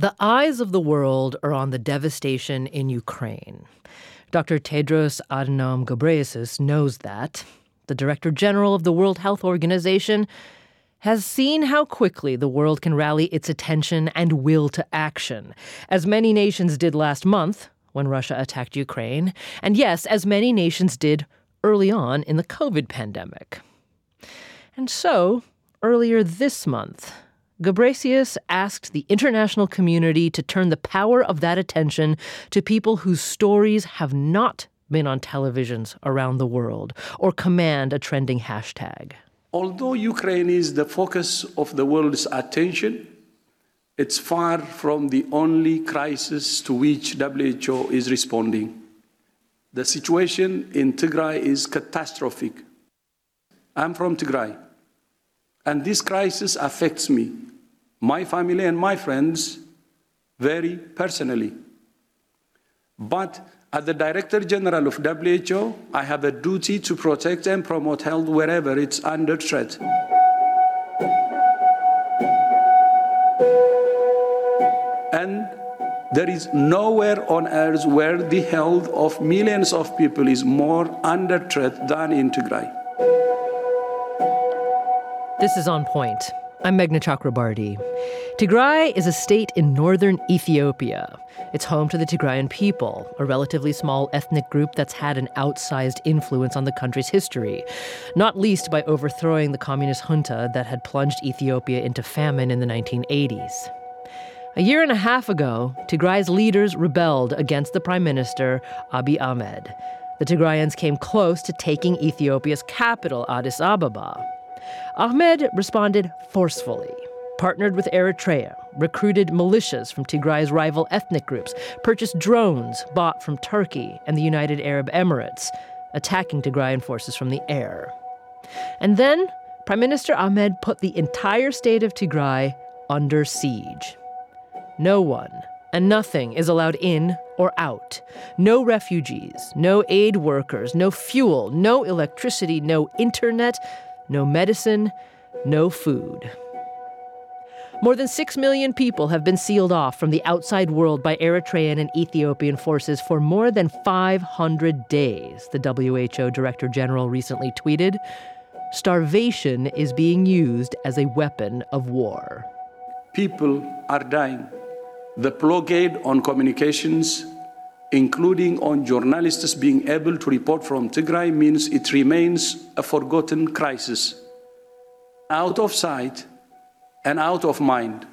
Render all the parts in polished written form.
The eyes of the world are on the devastation in Ukraine. Dr. Tedros Adhanom Ghebreyesus knows that. The Director General of the World Health Organization has seen how quickly the world can rally its attention and will to action, as many nations did last month when Russia attacked Ukraine, and yes, as many nations did early on in the COVID pandemic. And so, earlier this month, Ghebreyesus asked the international community to turn the power of that attention to people whose stories have not been on televisions around the world or command a trending hashtag. Although Ukraine is the focus of the world's attention, it's far from the only crisis to which WHO is responding. The situation in Tigray is catastrophic. I'm from Tigray, and this crisis affects me, my family and my friends very personally. But as the Director General of WHO, I have a duty to protect and promote health wherever it's under threat. And there is nowhere on earth where the health of millions of people is more under threat than in Tigray. This is On Point. I'm Meghna Chakrabarty. Tigray is a state in northern Ethiopia. It's home to the Tigrayan people, a relatively small ethnic group that's had an outsized influence on the country's history, not least by overthrowing the communist junta that had plunged Ethiopia into famine in the 1980s. A year and a half ago, Tigray's leaders rebelled against the Prime Minister, Abiy Ahmed. The Tigrayans came close to taking Ethiopia's capital, Addis Ababa. Ahmed responded forcefully, partnered with Eritrea, recruited militias from Tigray's rival ethnic groups, purchased drones bought from Turkey and the United Arab Emirates, attacking Tigrayan forces from the air. And then, Prime Minister Ahmed put the entire state of Tigray under siege. No one and nothing is allowed in or out. No refugees, no aid workers, no fuel, no electricity, no internet, no medicine, no food. More than 6 million people have been sealed off from the outside world by Eritrean and Ethiopian forces for more than 500 days, the WHO Director General recently tweeted. Starvation is being used as a weapon of war. People are dying. The blockade on communications, including on journalists being able to report from Tigray, means it remains a forgotten crisis. Out of sight and out of mind.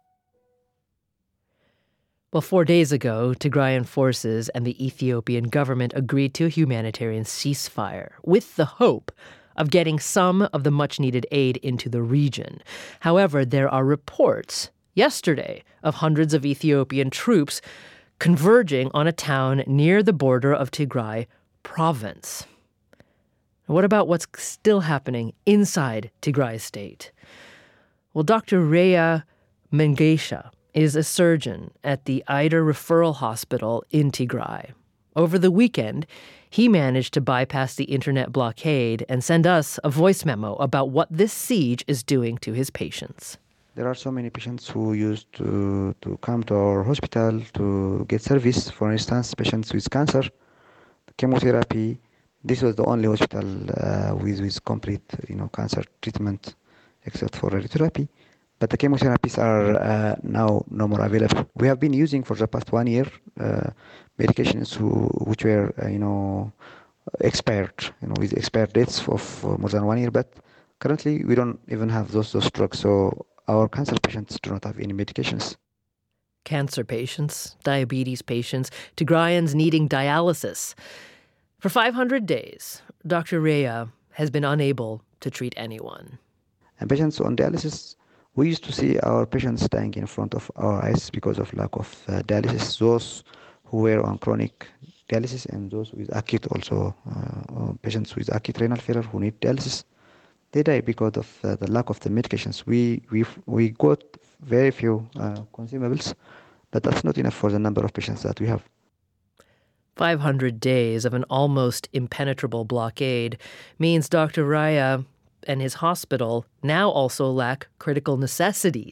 Well, 4 days ago, Tigrayan forces and the Ethiopian government agreed to a humanitarian ceasefire with the hope of getting some of the much-needed aid into the region. However, there are reports yesterday of hundreds of Ethiopian troops converging on a town near the border of Tigray province. What about what's still happening inside Tigray state? Well, Dr. Reya Mengesha is a surgeon at the Eider Referral Hospital in Tigray. Over the weekend, he managed to bypass the internet blockade and send us a voice memo about what this siege is doing to his patients. There are so many patients who used to come to our hospital to get service. For instance, patients with cancer, chemotherapy. This was the only hospital with complete, cancer treatment, except for radiotherapy. But the chemotherapies are now no more available. We have been using for the past 1 year medications which were, expired, with expired dates of more than 1 year. But currently, we don't even have those drugs. So our cancer patients do not have any medications. Cancer patients, diabetes patients, Tigrayans needing dialysis. For 500 days, Dr. Reya has been unable to treat anyone. And patients on dialysis, we used to see our patients dying in front of our eyes because of lack of dialysis. Those who were on chronic dialysis and those with acute also, patients with acute renal failure who need dialysis, they die because of the lack of the medications. We got very few consumables, but that's not enough for the number of patients that we have. 500 days of an almost impenetrable blockade means Dr. Reya and his hospital now also lack critical necessities,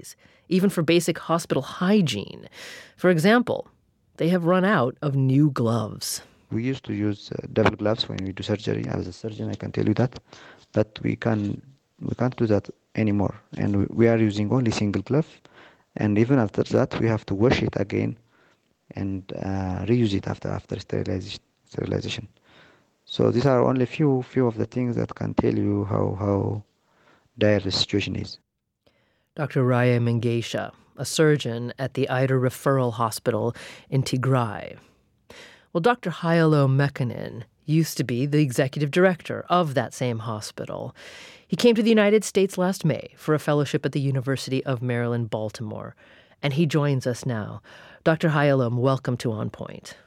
even for basic hospital hygiene. For example, they have run out of new gloves. We used to use double gloves when we do surgery. As a surgeon, I can tell you that, but we can't do that anymore, and we are using only single glove. And even after that, we have to wash it again and reuse it after sterilization. So these are only few of the things that can tell you how dire the situation is. Dr. Raya Mengesha, a surgeon at the Eider Referral Hospital in Tigray. Well, Dr. Hayalo Mekkonen used to be the executive director of that same hospital. He came to the United States last May for a fellowship at the University of Maryland, Baltimore, and he joins us now. Dr. Hayalom, welcome to On Point.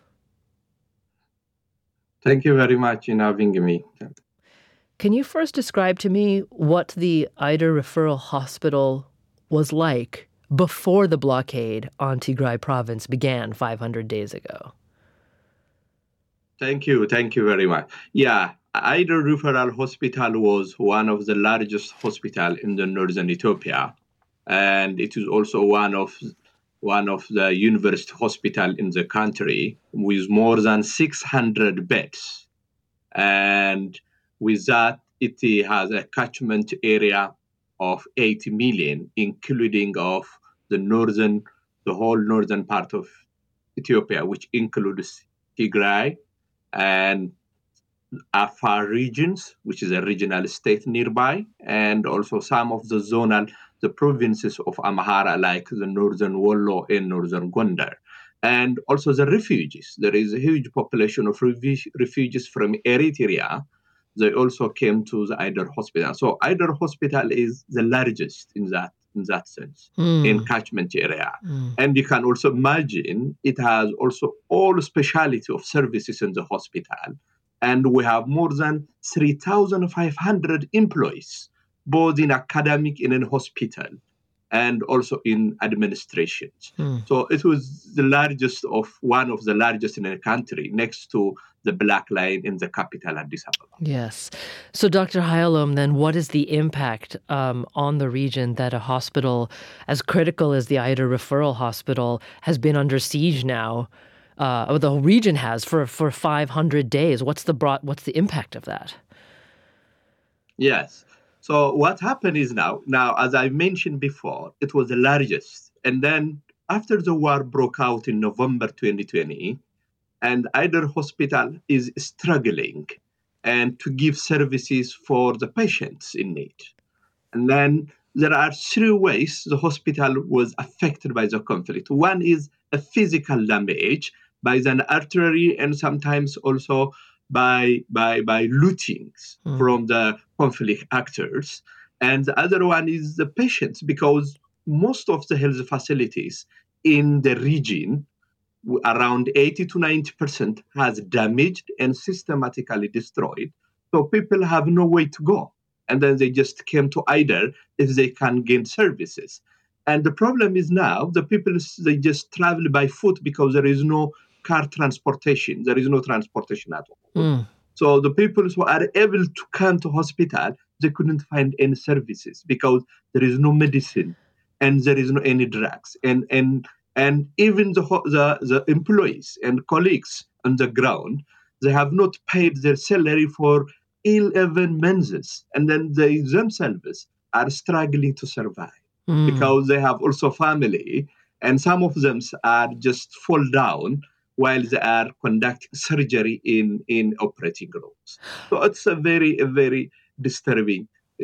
Thank you very much for having me. Can you first describe to me what the Eider Referral Hospital was like before the blockade on Tigray province began 500 days ago? Thank you very much. Yeah, Eider Referral Hospital was one of the largest hospitals in the northern Ethiopia, and it is also one of the university hospital in the country with more than 600 beds. And with that, it has a catchment area of 80 million, including of the whole northern part of Ethiopia, which includes Tigray and Afar regions, which is a regional state nearby, and also some of the provinces of Amhara, like the northern Wollo and northern Gondar. And also the refugees. There is a huge population of refugees from Eritrea. They also came to the Eider Hospital. So Eider Hospital is the largest in that sense, in catchment area. And you can also imagine it has also all speciality of services in the hospital. And we have more than 3,500 employees, both in academic and in hospital, and also in administrations. So it was one of the largest in the country, next to the Black Line in the capital, Addis Ababa. Yes. So, Dr. Hayalom, then what is the impact on the region that a hospital as critical as the Eider Referral Hospital has been under siege now, or the whole region has for 500 days? What's the impact of that? Yes. So what happened is now, as I mentioned before, it was the largest. And then after the war broke out in November 2020, and Eider Hospital is struggling and to give services for the patients in need. And then there are three ways the hospital was affected by the conflict. One is a physical damage by an artery, and sometimes also by lootings from the conflict actors. And the other one is the patients, because most of the health facilities in the region, around 80 to 90%, has damaged and systematically destroyed. So people have no way to go. And then they just came to Eider if they can gain services. And the problem is now the people, they just travel by foot because there is no car transportation. There is no transportation at all. So the people who are able to come to hospital, they couldn't find any services because there is no medicine and there is no any drugs. And even the employees and colleagues on the ground, they have not paid their salary for 11 months. And then they themselves are struggling to survive because they have also family. And some of them are just fall down while they are conducting surgery in operating rooms. So it's a very disturbing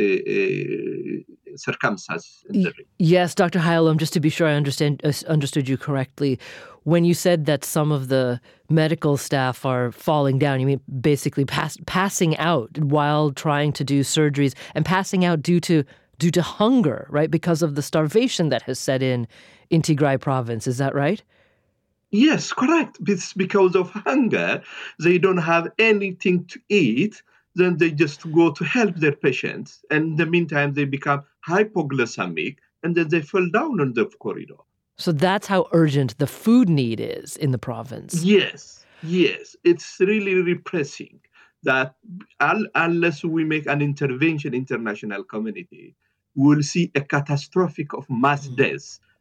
circumstance in the region. Yes, Dr. Hayalom, just to be sure I understood you correctly, when you said that some of the medical staff are falling down, you mean basically passing out while trying to do surgeries, and passing out due to hunger, right? Because of the starvation that has set in Tigray province. Is that right? Yes, correct. It's because of hunger. They don't have anything to eat. Then they just go to help their patients. And in the meantime, they become hypoglycemic, and then they fall down on the corridor. So that's how urgent the food need is in the province. Yes. It's really repressing that unless we make an intervention, international community, we'll see a catastrophic of mass deaths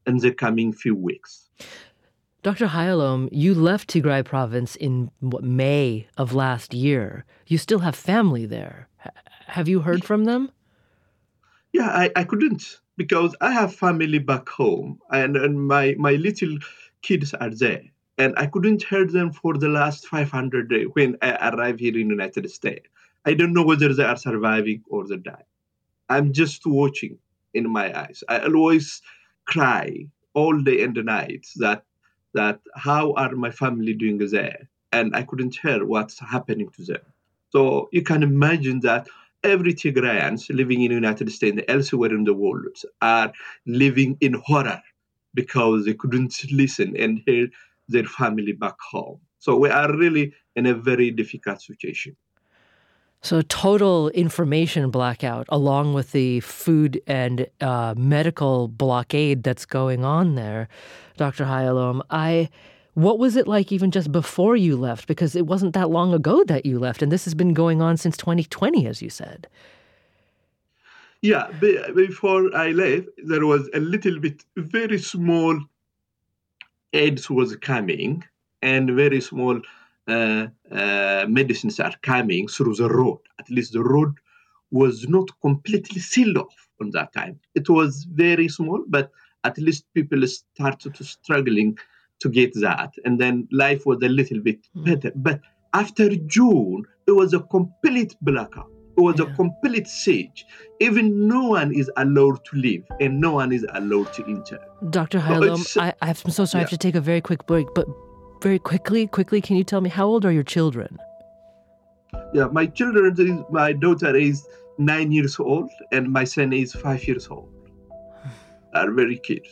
in the coming few weeks. Dr. Hayalom, you left Tigray province in May of last year. You still have family there. Have you heard from them? Yeah, I couldn't because I have family back home and my little kids are there. And I couldn't hear them for the last 500 days when I arrived here in the United States. I don't know whether they are surviving or they die. I'm just watching in my eyes. I always cry all day and the night that how are my family doing there? And I couldn't hear what's happening to them. So you can imagine that every Tigrayans living in the United States and elsewhere in the world are living in horror because they couldn't listen and hear their family back home. So we are really in a very difficult situation. So total information blackout along with the food and medical blockade that's going on there, Dr. Hayalom. What was it like even just before you left? Because it wasn't that long ago that you left, and this has been going on since 2020, as you said. Yeah, before I left, there was a little bit, very small aids was coming, and very small medicines are coming through the road. At least the road was not completely sealed off on that time. It was very small, but at least people started to struggling to get that. And then life was a little bit better. But after June, it was a complete blackout. It was a complete siege. Even no one is allowed to leave and no one is allowed to enter. Dr. Hayalom, I'm so sorry, I have to take a very quick break, but very quickly, can you tell me, how old are your children? Yeah, my daughter is 9 years old and my son is 5 years old. Are very kids.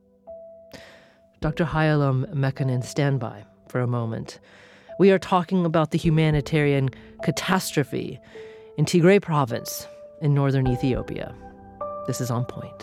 Dr. Hayalom Mekonnen, stand by for a moment. We are talking about the humanitarian catastrophe in Tigray province in northern Ethiopia. This is On Point.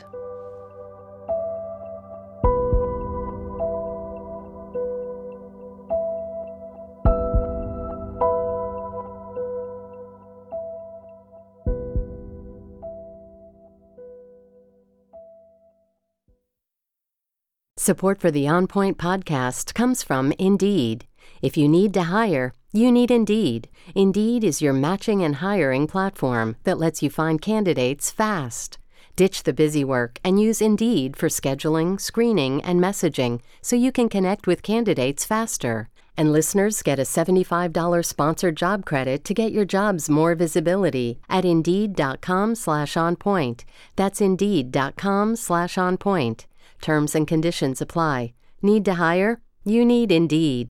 Support for the On Point podcast comes from Indeed. If you need to hire, you need Indeed. Indeed is your matching and hiring platform that lets you find candidates fast. Ditch the busy work and use Indeed for scheduling, screening, and messaging so you can connect with candidates faster. And listeners get a $75 sponsored job credit to get your jobs more visibility at Indeed.com/onpoint. That's Indeed.com/onpoint. Terms and conditions apply. Need to hire? You need Indeed.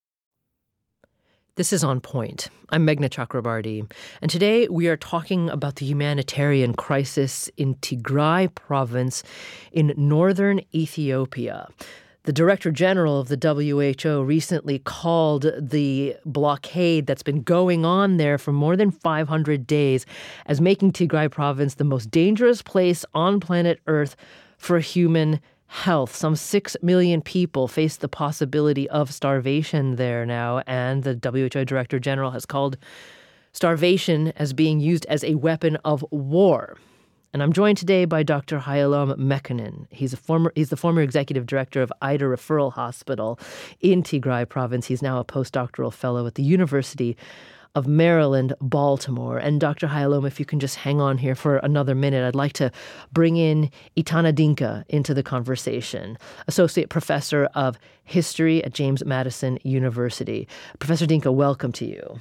This is On Point. I'm Meghna Chakrabarty, and today we are talking about the humanitarian crisis in Tigray province in northern Ethiopia. The Director General of the WHO recently called the blockade that's been going on there for more than 500 days as making Tigray province the most dangerous place on planet Earth for human health. Some 6 million people face the possibility of starvation there now, and the WHO Director General has called starvation as being used as a weapon of war. And I'm joined today by Dr. Hayalom Mekonnen. He's the former executive director of Ida Referral Hospital in Tigray province. He's now a postdoctoral fellow at the University of Maryland, Baltimore. And Dr. Hayalom, if you can just hang on here for another minute, I'd like to bring in Etana Dinka into the conversation, Associate Professor of History at James Madison University. Professor Dinka, welcome to you.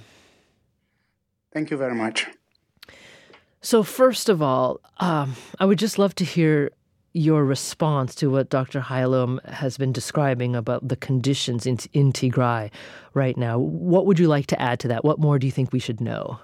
Thank you very much. So first of all, I would just love to hear your response to what Dr. Hayalom has been describing about the conditions in Tigray right now. What would you like to add to that? What more do you think we should know?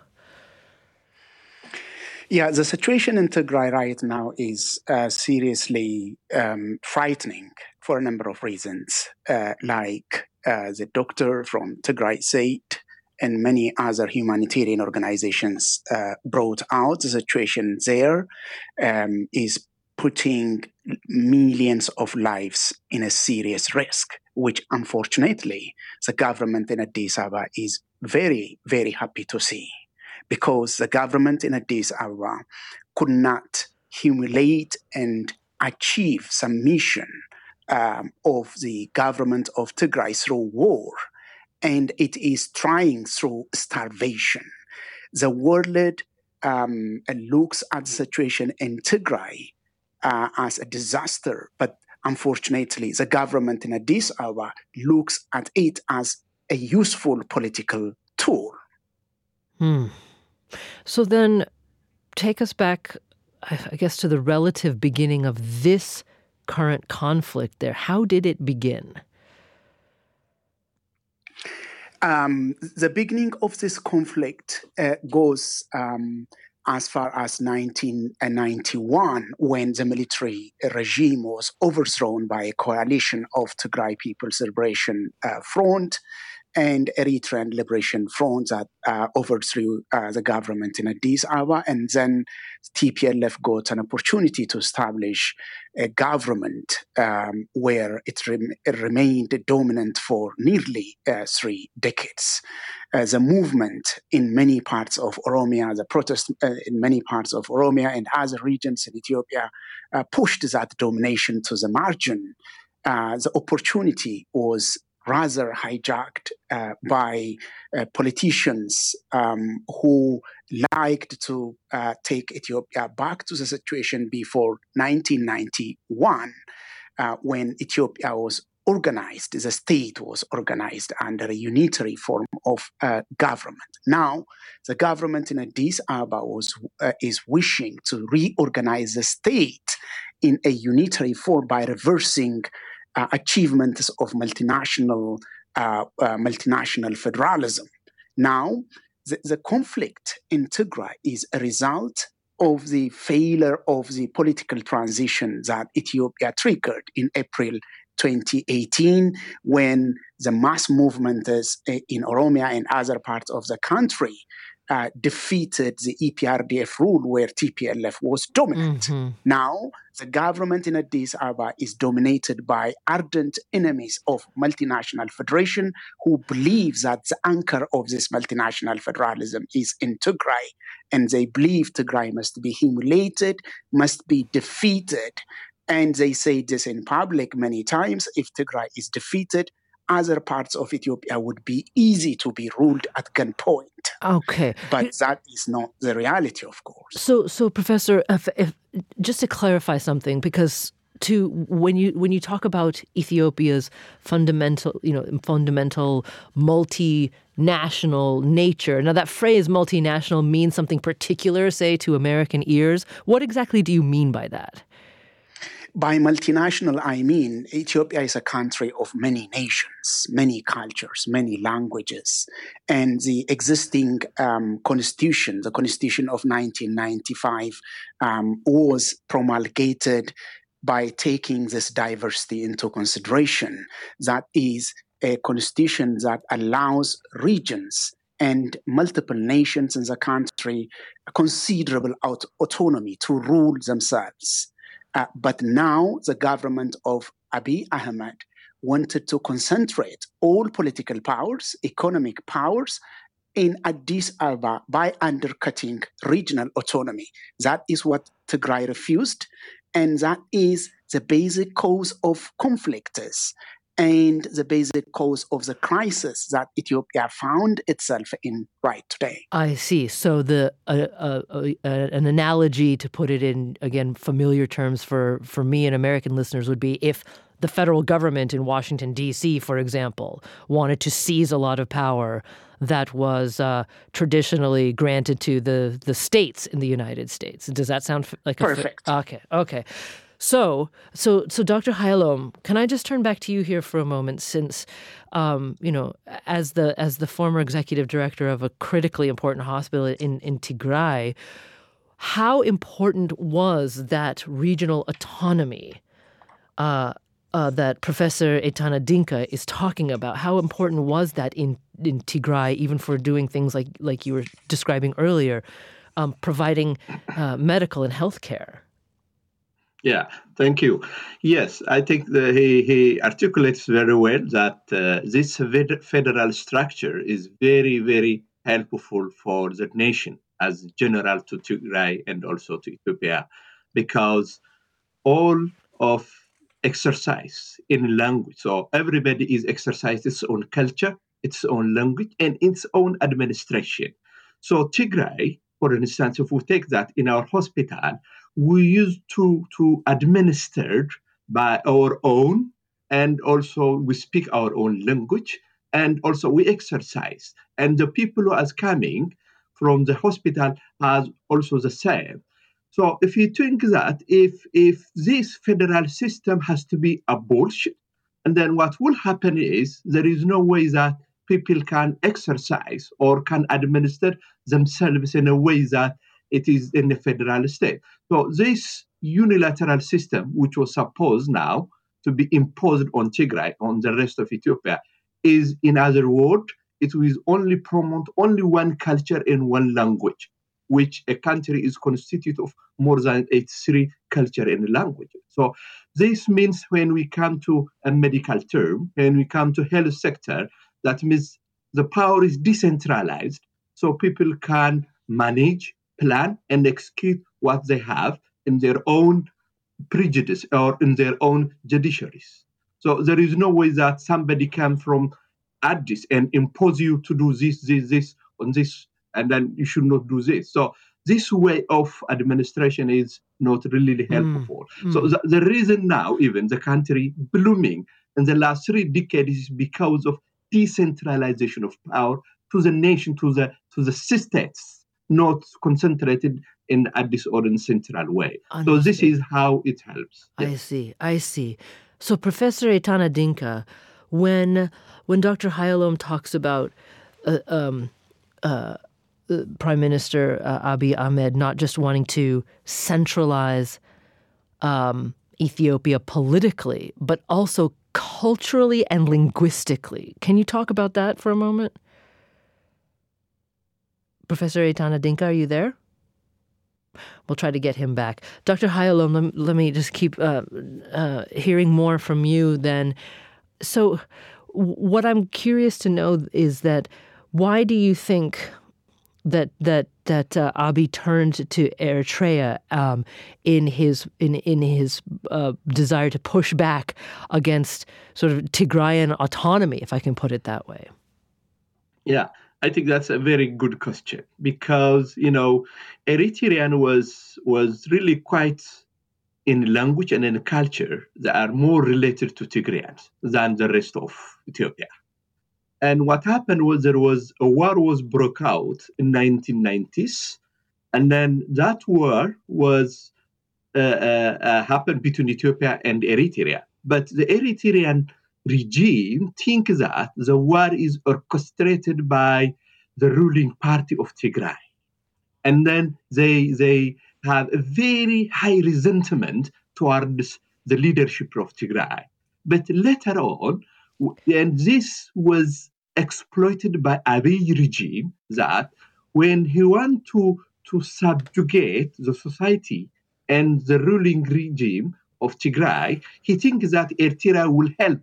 Yeah, the situation in Tigray right now is seriously frightening for a number of reasons, like the doctor from Tigray State and many other humanitarian organizations brought out. The situation there is putting millions of lives in a serious risk, which unfortunately the government in Addis Ababa is very, very happy to see, because the government in Addis Ababa could not humiliate and achieve some mission of the government of Tigray through war, and it is trying through starvation. The world looks at the situation in Tigray as a disaster, but unfortunately, the government in Addis Ababa looks at it as a useful political tool. So then take us back, I guess, to the relative beginning of this current conflict there. How did it begin? The beginning of this conflict goes as far as 1991, when the military regime was overthrown by a coalition of Tigray People's Liberation Front and Eritrean Liberation Front that overthrew the government in Addis Ababa, and then TPLF got an opportunity to establish a government where it remained dominant for nearly 3 decades. The movement in many parts of Oromia, the protest in many parts of Oromia and other regions in Ethiopia pushed that domination to the margin. The opportunity was rather hijacked by politicians who liked to take Ethiopia back to the situation before 1991, when Ethiopia was organized, the state was organized under a unitary form of government. Now, the government in Addis Ababa is wishing to reorganize the state in a unitary form by reversing achievements of multinational federalism. Now, the conflict in Tigray is a result of the failure of the political transition that Ethiopia triggered in April 2018, when the mass movements in Oromia and other parts of the country defeated the EPRDF rule where TPLF was dominant. Now, the government in Addis Ababa is dominated by ardent enemies of multinational federation who believe that the anchor of this multinational federalism is in Tigray, and they believe Tigray must be humiliated, must be defeated. And they say this in public many times: if Tigray is defeated, other parts of Ethiopia would be easy to be ruled at gunpoint. Okay. But that is not the reality, of course. So Professor, if just to clarify something, because when you talk about Ethiopia's fundamental multinational nature, now that phrase multinational means something particular, say, to American ears. What exactly do you mean by that? By multinational, I mean Ethiopia is a country of many nations, many cultures, many languages. And the existing constitution, the Constitution of 1995, was promulgated by taking this diversity into consideration. That is a constitution that allows regions and multiple nations in the country considerable autonomy to rule themselves. But now the government of Abiy Ahmed wanted to concentrate all political powers, economic powers, in Addis Ababa by undercutting regional autonomy. That is what Tigray refused, and that is the basic cause of conflicts and the basic cause of the crisis that Ethiopia found itself in right today. I see. So an analogy, to put it in, again, familiar terms for me and American listeners, would be if the federal government in Washington, D.C., for example, wanted to seize a lot of power that was traditionally granted to the states in the United States. Does that sound like perfect? Okay. So Dr. Hayalom, can I just turn back to you here for a moment, since, as the former executive director of a critically important hospital in Tigray, how important was that regional autonomy that Professor Etana Dinka is talking about? How important was that in Tigray, even for doing things like you were describing earlier, providing medical and health care? Yeah, thank you. Yes, I think he articulates very well that this federal structure is very, very helpful for the nation as general to Tigray and also to Ethiopia, because all of exercise in language. So everybody is exercising its own culture, its own language, and its own administration. So Tigray, for instance, if we take that in our hospital, we used to administer by our own, and also we speak our own language, and also we exercise. And the people who are coming from the hospital are also the same. So if you think that if this federal system has to be abolished, and then what will happen is there is no way that people can exercise or can administer themselves in a way that it is in the federal state. So this unilateral system, which was supposed now to be imposed on Tigray, on the rest of Ethiopia, is, in other words, it will only promote only one culture and one language, which a country is constituted of more than 83 culture and languages. So this means when we come to a medical term, when we come to health sector, that means the power is decentralized, so people can manage, plan, and execute what they have in their own prejudice or in their own judiciaries. So there is no way that somebody can from Addis and impose you to do this, on this, and then you should not do this. So this way of administration is not really helpful. So the reason now even the country blooming in the last 3 decades is because of decentralization of power to the nation, to the states, not concentrated in Addis or in central way. Understood. So this is how it helps. Yes. I see. So Professor Etana Dinka, when Dr. Hayalom talks about Prime Minister Abiy Ahmed not just wanting to centralize Ethiopia politically, but also culturally and linguistically. Can you talk about that for a moment? Professor Etana Dinka, are you there? We'll try to get him back. Dr. Hayalom, let me just keep hearing more from you then. So what I'm curious to know is that why do you think that Abiy turned to Eritrea in his desire to push back against sort of Tigrayan autonomy, if I can put it that way? Yeah, I think that's a very good question because Eritrean was really quite in language and in culture that are more related to Tigrayans than the rest of Ethiopia. And what happened was there was a war was broke out in 1990s, and then that war was happened between Ethiopia and Eritrea. But the Eritrean regime think that the war is orchestrated by the ruling party of Tigray, and then they have a very high resentment towards the leadership of Tigray. But later on, and this was exploited by Abiy regime, that when he want to subjugate the society and the ruling regime of Tigray, he thinks that Eritrea will help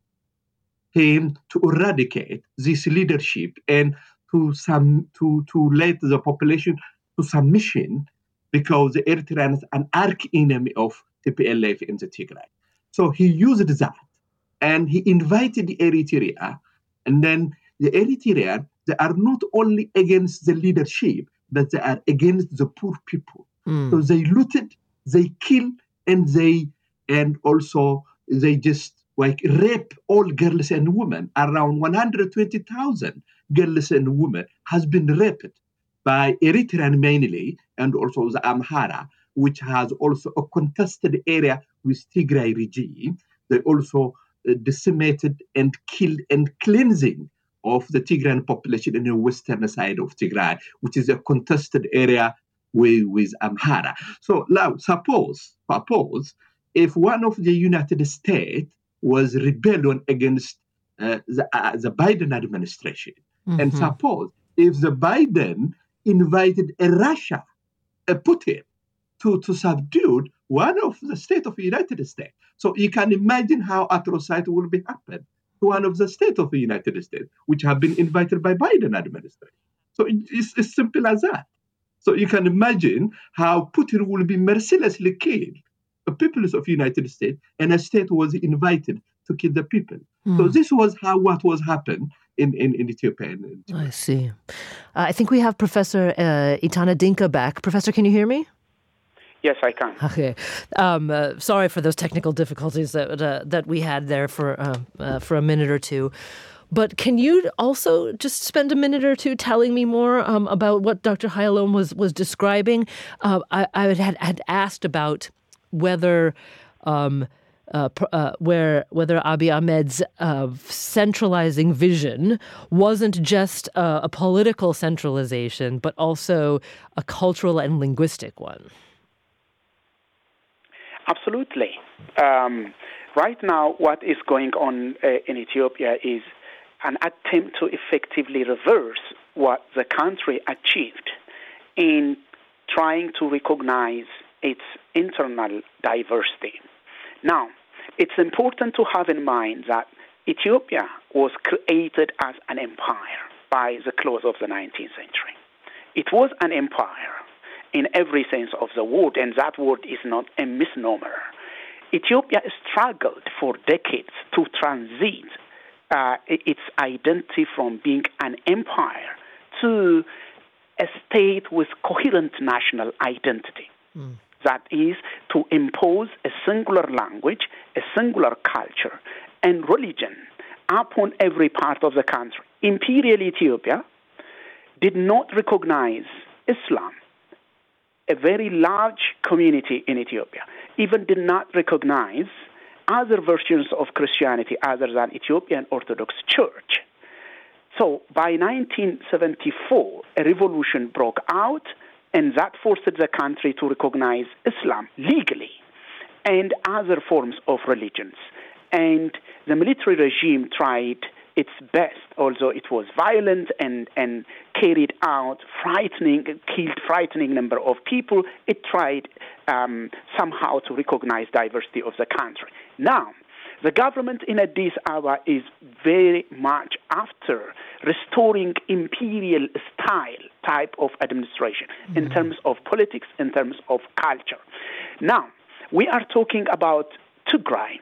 him to eradicate this leadership and to lead the population to submission, because the Eritrean is an arch enemy of TPLF in the Tigray. So he used that, and he invited the Eritrea, and then the Eritrean, they are not only against the leadership, but they are against the poor people. So they looted, they killed, and also they just like rape all girls and women. Around 120,000 girls and women has been raped by Eritrean mainly, and also the Amhara, which has also a contested area with Tigray regime. They also decimated and killed and cleansing of the Tigrayan population in the western side of Tigray, which is a contested area with Amhara. So now suppose if one of the United States was rebellion against the Biden administration, and suppose if the Biden invited a Russia, a Putin, to subdue one of the state of the United States. So you can imagine how atrocity will be happen to one of the state of the United States, which have been invited by Biden administration. So it's as simple as that. So you can imagine how Putin will be mercilessly killed peoples of United States, and a state was invited to kill the people. So this was what was happened in Ethiopia. I see. I think we have Professor Itana Dinka back. Professor, can you hear me? Yes, I can. Okay. Sorry for those technical difficulties that we had there for a minute or two. But can you also just spend a minute or two telling me more about what Dr. Hayalom was describing? I had asked about whether Abiy Ahmed's centralizing vision wasn't just a political centralization, but also a cultural and linguistic one. Absolutely. Right now, what is going on in Ethiopia is an attempt to effectively reverse what the country achieved in trying to recognize its internal diversity. Now, it's important to have in mind that Ethiopia was created as an empire by the close of the 19th century. It was an empire in every sense of the word, and that word is not a misnomer. Ethiopia struggled for decades to transit its identity from being an empire to a state with coherent national identity. That is, to impose a singular language, a singular culture, and religion upon every part of the country. Imperial Ethiopia did not recognize Islam. A very large community in Ethiopia even did not recognize other versions of Christianity other than Ethiopian Orthodox Church. So by 1974, a revolution broke out, and that forced the country to recognize Islam legally and other forms of religions. And the military regime tried its best, although it was violent and carried out killed frightening number of people. It tried somehow to recognize diversity of the country. Now, the government in Addis Ababa is very much after restoring imperial style type of administration in terms of politics, in terms of culture. Now, we are talking about Tigray,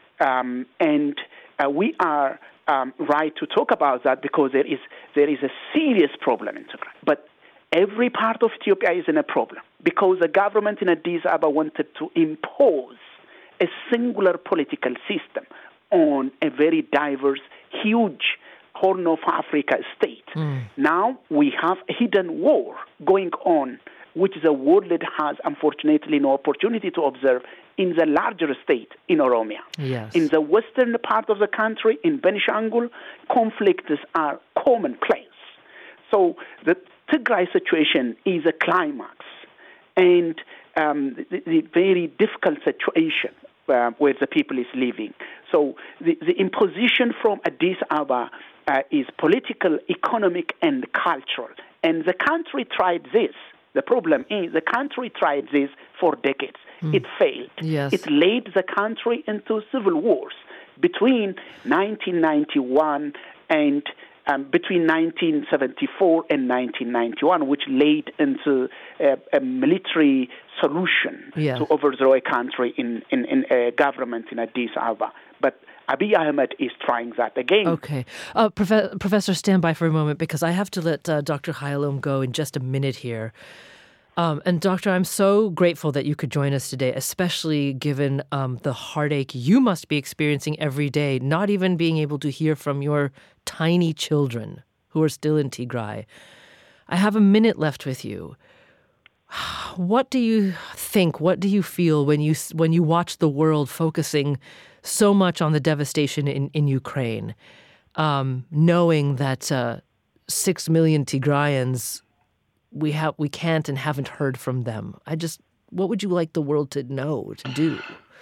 and we are right to talk about that because there is a serious problem in Tigray. But every part of Ethiopia is in a problem because the government in Addis Ababa wanted to impose a singular political system on a very diverse, huge Horn of Africa state. Now we have a hidden war going on, which the world has unfortunately no opportunity to observe in the larger state in Oromia. Yes. In the western part of the country, in Benishangul, conflicts are commonplace. So the Tigray situation is a climax and the very difficult situation where the people is living. So the imposition from Addis Ababa is political, economic, and cultural. And the country tried this. The problem is the country tried this for decades. It failed. Yes. It led the country into civil wars between 1991 and between 1974 and 1991, which led into a military solution to overthrow a country in a government in Addis Ababa. But Abiy Ahmed is trying that again. Okay. Professor, stand by for a moment because I have to let Dr. Hayalom go in just a minute here. And Doctor, I'm so grateful that you could join us today, especially given the heartache you must be experiencing every day, not even being able to hear from your tiny children who are still in Tigray. I have a minute left with you. What do you think? What do you feel when you watch the world focusing so much on the devastation in Ukraine, knowing that 6 million Tigrayans we can't and haven't heard from them? What would you like the world to know, to do?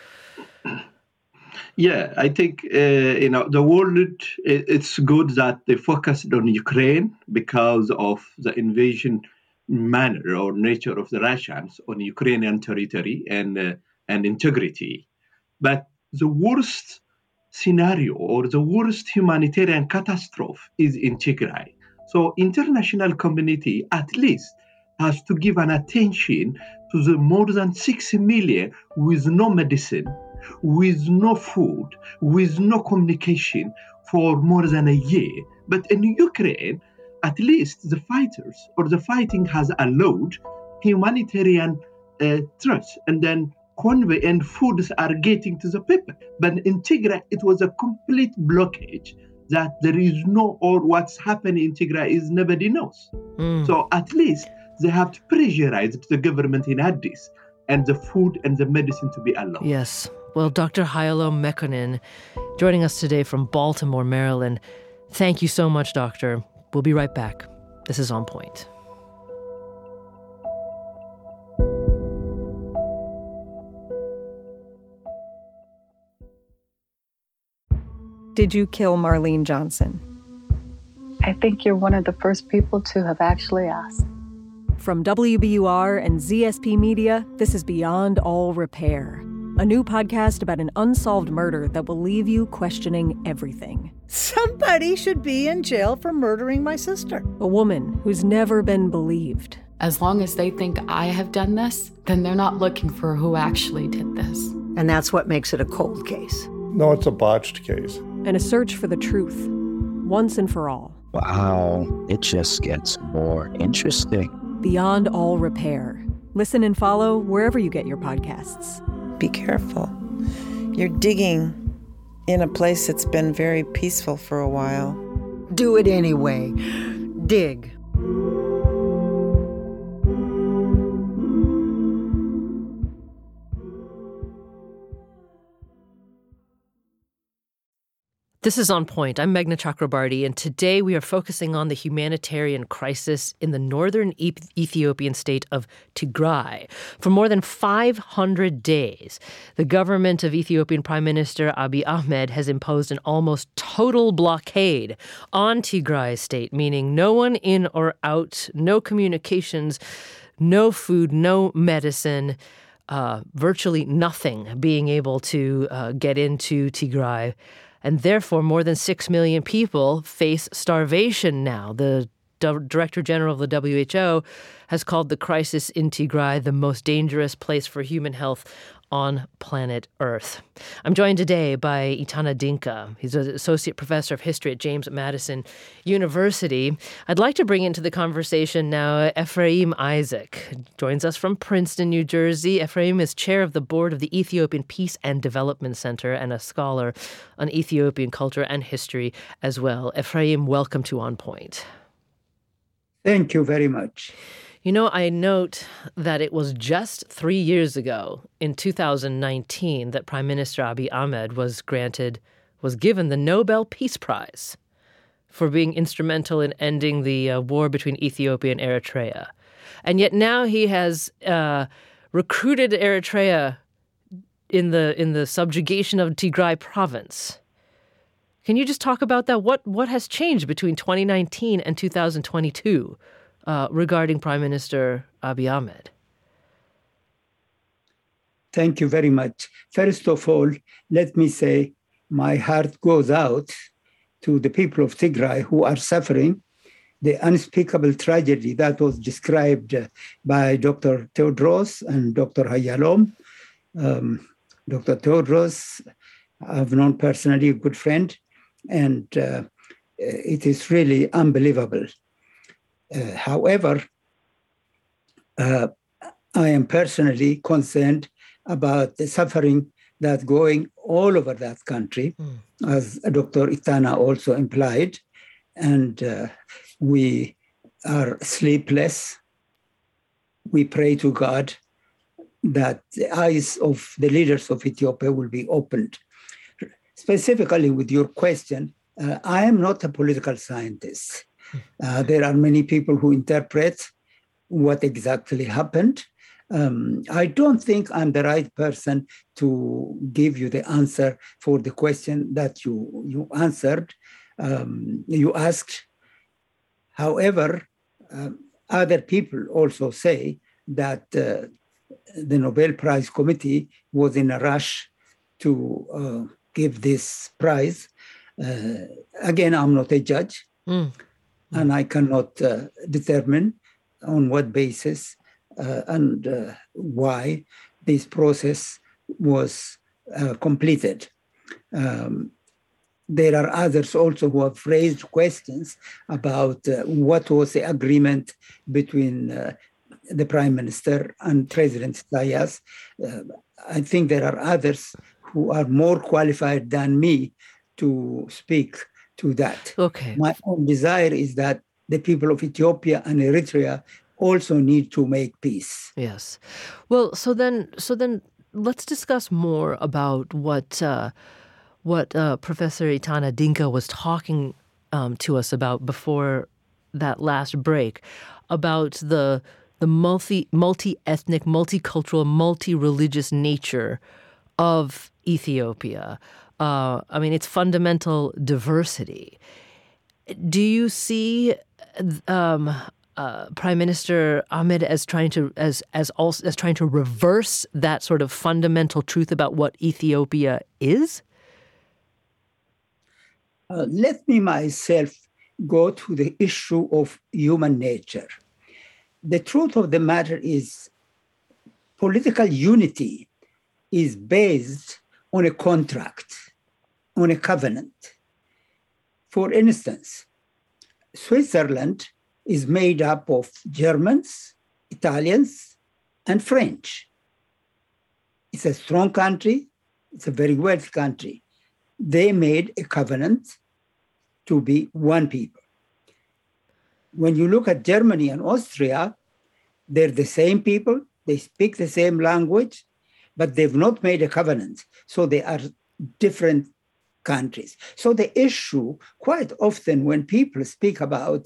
Yeah, I think, the world, it's good that they focused on Ukraine because of the invasion manner or nature of the Russians on Ukrainian territory and integrity. But the worst scenario or the worst humanitarian catastrophe is in Tigray. So international community at least has to give an attention to the more than 6 million with no medicine, with no food, with no communication for more than a year. But in Ukraine, at least the fighters or the fighting has allowed humanitarian trucks and then convoy and foods are getting to the people. But in Tigray, it was a complete blockage that there is no, or what's happening in Tigray is nobody knows. So at least they have to pressurize the government in Addis and the food and the medicine to be allowed. Yes. Well, Dr. Hayalo Mekkonen, joining us today from Baltimore, Maryland. Thank you so much, Doctor. We'll be right back. This is On Point. Did you kill Marlene Johnson? I think you're one of the first people to have actually asked. From WBUR and ZSP Media, this is Beyond All Repair, a new podcast about an unsolved murder that will leave you questioning everything. Somebody should be in jail for murdering my sister. A woman who's never been believed. As long as they think I have done this, then they're not looking for who actually did this. And that's what makes it a cold case. No, it's a botched case. And a search for the truth, once and for all. Wow, it just gets more interesting. Beyond All Repair. Listen and follow wherever you get your podcasts. Be careful. You're digging in a place that's been very peaceful for a while. Do it anyway. Dig. This is On Point. I'm Meghna Chakrabarty, and today we are focusing on the humanitarian crisis in the northern Ethiopian state of Tigray. For more than 500 days, the government of Ethiopian Prime Minister Abiy Ahmed has imposed an almost total blockade on Tigray state, meaning no one in or out, no communications, no food, no medicine, virtually nothing being able to get into Tigray. And therefore, more than 6 million people face starvation now. The Director General of the WHO has called the crisis in Tigray the most dangerous place for human health on planet Earth. I'm joined today by Itana Dinka. He's an associate professor of history at James Madison University. I'd like to bring into the conversation now Ephraim Isaac. Joins us from Princeton, New Jersey. Ephraim is chair of the board of the Ethiopian Peace and Development Center and a scholar on Ethiopian culture and history as well. Ephraim, welcome to On Point. Thank you very much. You know, I note that it was just 3 years ago, in 2019, that Prime Minister Abiy Ahmed was given the Nobel Peace Prize for being instrumental in ending the war between Ethiopia and Eritrea. And yet now he has recruited Eritrea in the subjugation of Tigray province. Can you just talk about that? What has changed between 2019 and 2022? Regarding Prime Minister Abiy Ahmed? Thank you very much. First of all, let me say my heart goes out to the people of Tigray who are suffering the unspeakable tragedy that was described by Dr. Tedros and Dr. Hayalom. Dr. Tedros, I've known personally, a good friend, and it is really unbelievable. However, I am personally concerned about the suffering that's going all over that country, as Dr. Itana also implied. And we are sleepless. We pray to God that the eyes of the leaders of Ethiopia will be opened. Specifically with your question, I am not a political scientist. There are many people who interpret what exactly happened. I don't think I'm the right person to give you the answer for the question that you answered, you asked. However, other people also say that the Nobel Prize Committee was in a rush to give this prize. Again, I'm not a judge. And I cannot determine on what basis and why this process was completed. There are others also who have raised questions about what was the agreement between the Prime Minister and President Isaias. I think there are others who are more qualified than me to speak to that. Okay. My own desire is that the people of Ethiopia and Eritrea also need to make peace. Yes. Well, so then let's discuss more about what Professor Itana Dinka was talking to us about before that last break, about the multi-ethnic, multicultural, multi-religious nature of Ethiopia. Its fundamental diversity. Do you see Prime Minister Ahmed as trying to reverse that sort of fundamental truth about what Ethiopia is? Let me myself go to the issue of human nature. The truth of the matter is political unity is based on a contract, on a covenant. For instance, Switzerland is made up of Germans, Italians, and French. It's a strong country. It's a very wealthy country. They made a covenant to be one people. When you look at Germany and Austria, they're the same people. They speak the same language, but they've not made a covenant. So they are different countries. So the issue, quite often when people speak about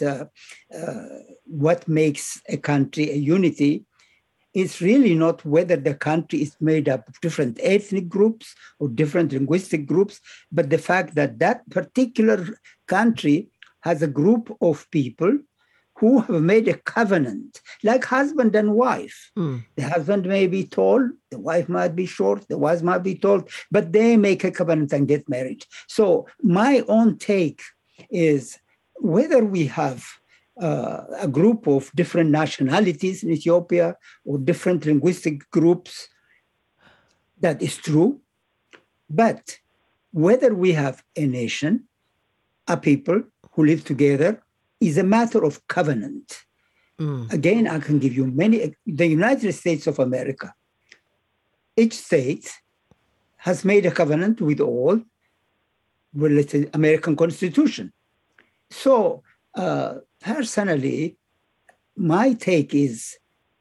what makes a country a unity, it's really not whether the country is made up of different ethnic groups or different linguistic groups, but the fact that that particular country has a group of people who have made a covenant, like husband and wife. The husband may be tall, the wife might be short, the wife might be tall, but they make a covenant and get married. So my own take is whether we have a group of different nationalities in Ethiopia or different linguistic groups, that is true. But whether we have a nation, a people who live together, is a matter of covenant. Again, I can give you many. The United States of America, each state has made a covenant with all related American Constitution. So personally, my take is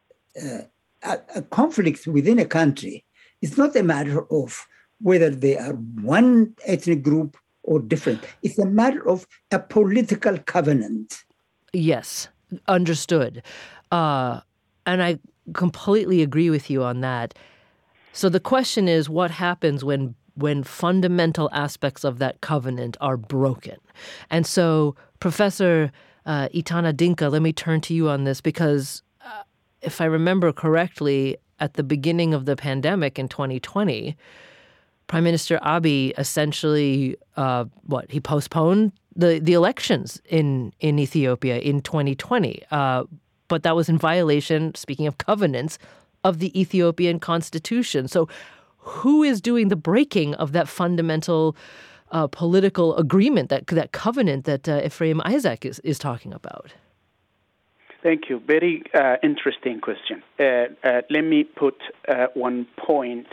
a conflict within a country is not a matter of whether they are one ethnic group or different. It's a matter of a political covenant. Yes, understood. And I completely agree with you on that. So the question is, what happens when fundamental aspects of that covenant are broken? And so, Professor Itana Dinka, let me turn to you on this, because if I remember correctly, at the beginning of the pandemic in 2020, Prime Minister Abiy essentially, he postponed the elections in Ethiopia in 2020. But that was in violation, speaking of covenants, of the Ethiopian constitution. So who is doing the breaking of that fundamental political agreement, that covenant that Ephraim Isaac is talking about? Thank you. Very interesting question. Let me put one point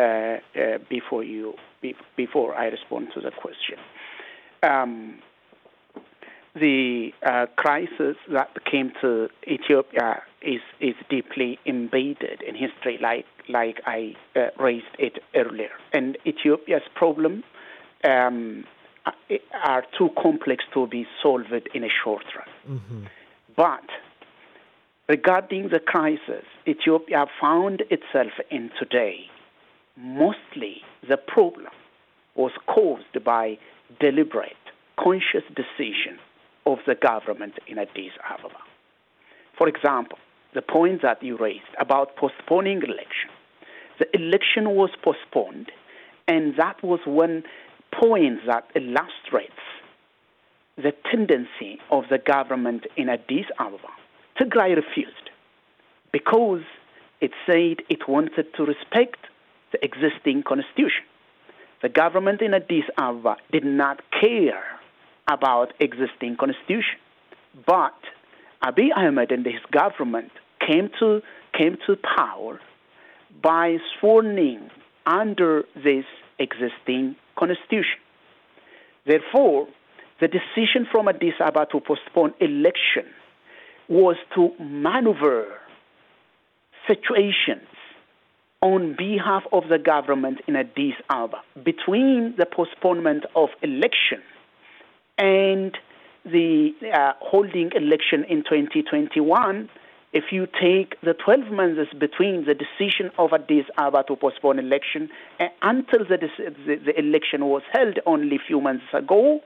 before I respond to the question. The crisis that came to Ethiopia is deeply embedded in history, like I raised it earlier. And Ethiopia's problem are too complex to be solved in a short run. Mm-hmm. But regarding the crisis Ethiopia found itself in today, mostly the problem was caused by deliberate, conscious decision of the government in Addis Ababa. For example, the point that you raised about postponing election. The election was postponed, and that was one point that illustrates the tendency of the government in Addis Ababa. Tigray refused because it said it wanted to respect the existing constitution. The government in Addis Ababa did not care about existing constitution, but Abiy Ahmed and his government came to power by sworn under this existing constitution. Therefore, the decision from Addis Ababa to postpone election was to maneuver situations on behalf of the government in Addis Ababa between the postponement of election and the holding election in 2021. If you take the 12 months between the decision of Addis Ababa to postpone election until the election was held only a few months ago,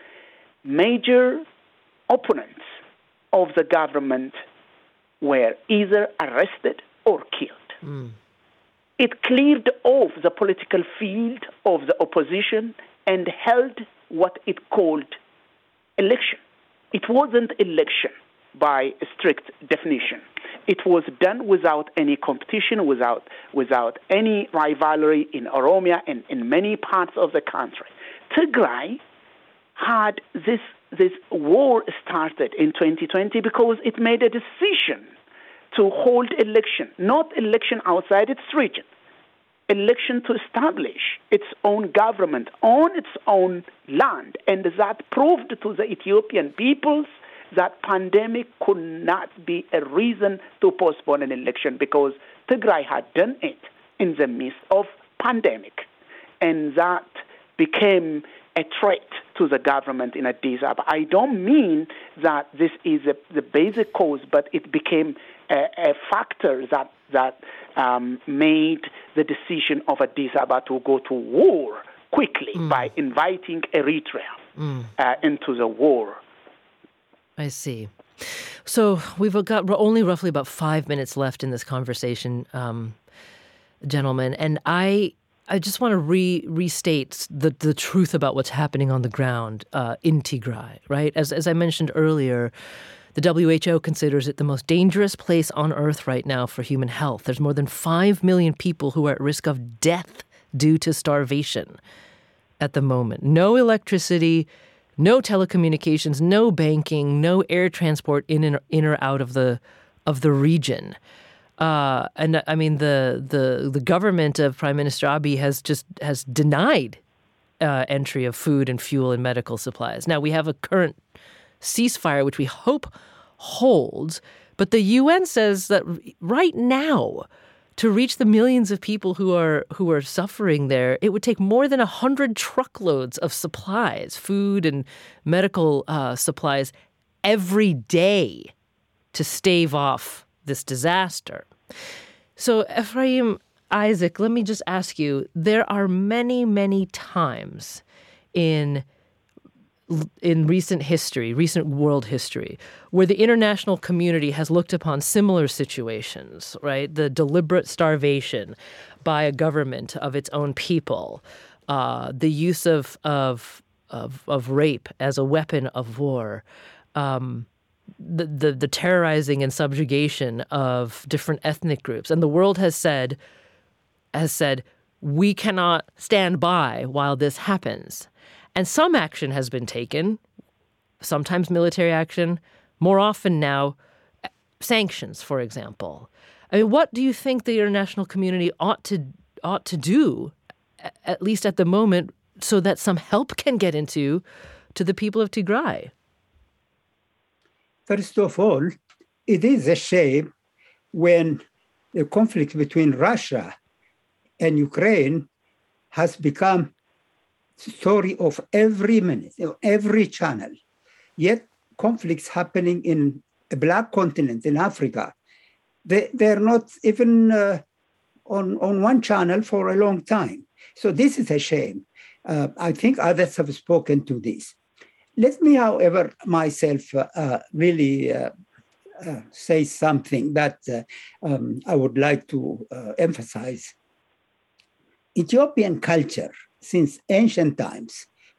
major opponents of the government were either arrested or killed. It cleared off the political field of the opposition and held what it called election. It wasn't election by a strict definition. It was done without any competition, without any rivalry in Oromia and in many parts of the country. Tigray had this war started in 2020 because it made a decision to hold election, not election outside its region, election to establish its own government on its own land. And that proved to the Ethiopian peoples that pandemic could not be a reason to postpone an election, because Tigray had done it in the midst of pandemic. And that became a threat to the government in Addis Ababa. I don't mean that this is the basic cause, but it became a factor that made the decision of Addis Ababa to go to war quickly by inviting Eritrea into the war. I see. So we've got only roughly about 5 minutes left in this conversation, gentlemen, and I just want to restate the truth about what's happening on the ground in Tigray, right? As I mentioned earlier, the WHO considers it the most dangerous place on earth right now for human health. There's more than 5 million people who are at risk of death due to starvation at the moment. No electricity, no telecommunications, no banking, no air transport in or out of the region. And I mean, the government of Prime Minister Abiy has denied entry of food and fuel and medical supplies. Now we have a current ceasefire, which we hope holds, but the UN says that right now, to reach the millions of people who are suffering there, it would take more than 100 truckloads of supplies, food and medical supplies, every day to stave off this disaster. So, Ephraim, Isaac, let me just ask you, there are many, many times in recent world history, where the international community has looked upon similar situations, right? The deliberate starvation by a government of its own people, the use of rape as a weapon of war, the terrorizing and subjugation of different ethnic groups. And the world has said, we cannot stand by while this happens. And some action has been taken, sometimes military action, more often now sanctions, for example. I mean, what do you think the international community ought to do, at least at the moment, so that some help can get to the people of Tigray? First of all, it is a shame when the conflict between Russia and Ukraine has become story of every minute, every channel. Yet conflicts happening in a black continent, in Africa, they're not even on one channel for a long time. So this is a shame. I think others have spoken to this. Let me, however, myself really say something that I would like to emphasize. Ethiopian culture, since ancient times,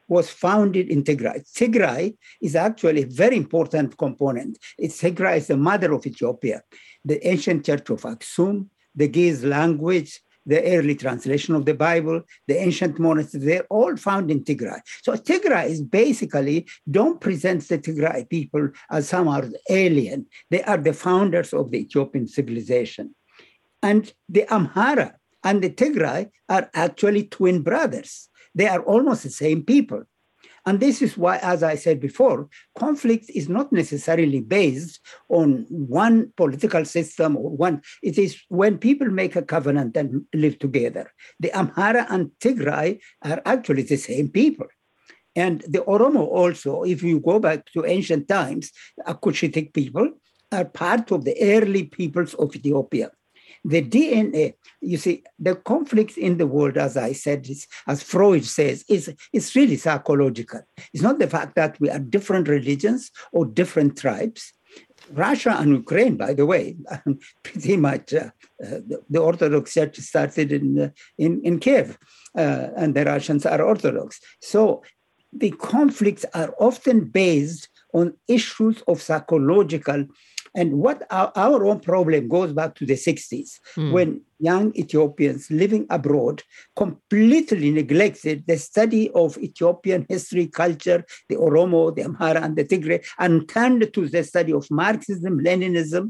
was founded in Tigray. Tigray is actually a very important component. Tigray is the mother of Ethiopia. The ancient church of Aksum, the Ge'ez language, the early translation of the Bible, the ancient monasteries, they're all found in Tigray. So Tigray is basically, don't present the Tigray people as some are alien. They are the founders of the Ethiopian civilization. And the Amhara and the Tigray are actually twin brothers. They are almost the same people. And this is why, as I said before, conflict is not necessarily based on one political system or one. It is when people make a covenant and live together. The Amhara and Tigray are actually the same people. And the Oromo also, if you go back to ancient times, Cushitic people are part of the early peoples of Ethiopia. The DNA, you see, the conflict in the world, as I said, as Freud says, is really psychological. It's not the fact that we are different religions or different tribes. Russia and Ukraine, by the way, pretty much the Orthodox Church started in Kiev, and the Russians are Orthodox. So the conflicts are often based on issues of psychological. And what our own problem goes back to the 60s, when young Ethiopians living abroad completely neglected the study of Ethiopian history, culture, the Oromo, the Amhara, and the Tigray, and turned to the study of Marxism, Leninism.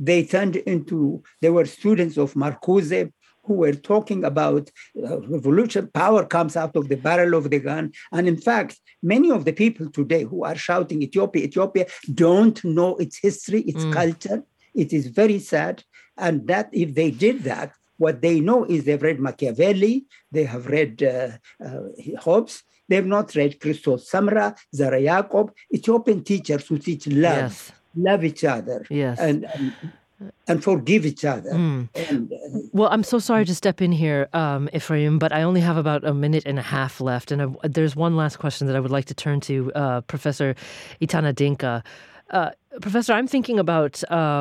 They were students of Marcuse, who were talking about revolution, power comes out of the barrel of the gun. And in fact, many of the people today who are shouting Ethiopia, don't know its history, its culture. It is very sad. And that if they did that, what they know is they've read Machiavelli, they have read Hobbes, they've not read Christos Samra, Zara Yacob, Ethiopian teachers who teach love, love each other. Yes. And forgive each other. Well, I'm so sorry to step in here, Ephraim, but I only have about a minute and a half left. And there's one last question that I would like to turn to Professor Etana Dinka. Professor, I'm thinking about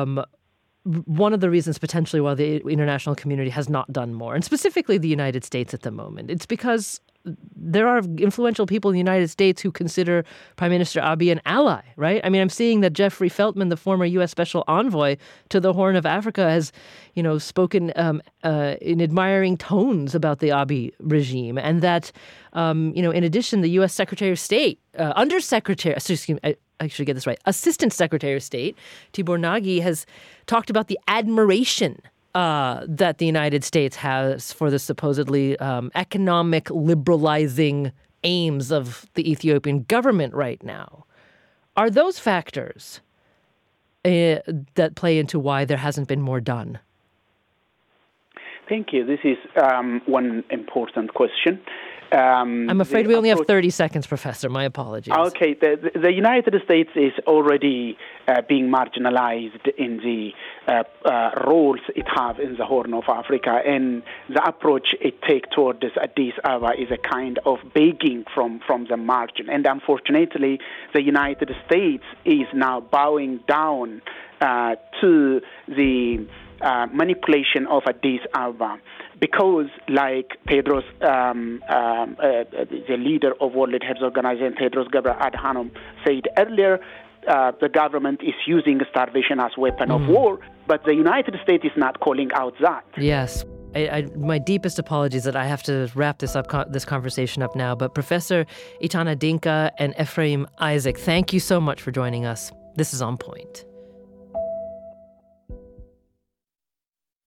one of the reasons potentially why the international community has not done more, and specifically the United States at the moment. It's because there are influential people in the United States who consider Prime Minister Abiy an ally, right? I mean, I'm seeing that Jeffrey Feltman, the former U.S. Special Envoy to the Horn of Africa, has, spoken in admiring tones about the Abiy regime, and that, in addition, the U.S. Secretary of State, Assistant Secretary of State, Tibor Nagy, has talked about the admiration that the United States has for the supposedly economic liberalizing aims of the Ethiopian government right now. Are those factors that play into why there hasn't been more done? Thank you. This is one important question. I'm afraid we only have 30 seconds, Professor. My apologies. Okay. The United States is already being marginalized in the roles it has in the Horn of Africa, and the approach it takes toward this Addis Ababa is a kind of begging from the margin. And unfortunately, the United States is now bowing down to the manipulation of Addis Ababa. Because, like Tedros, the leader of World Health Organization, Tedros Ghebreyesus Adhanom, said earlier, the government is using starvation as a weapon of war, but the United States is not calling out that. Yes. My deepest apologies that I have to wrap this conversation up now, but Professor Etana Dinka and Ephraim Isaac, thank you so much for joining us. This is On Point.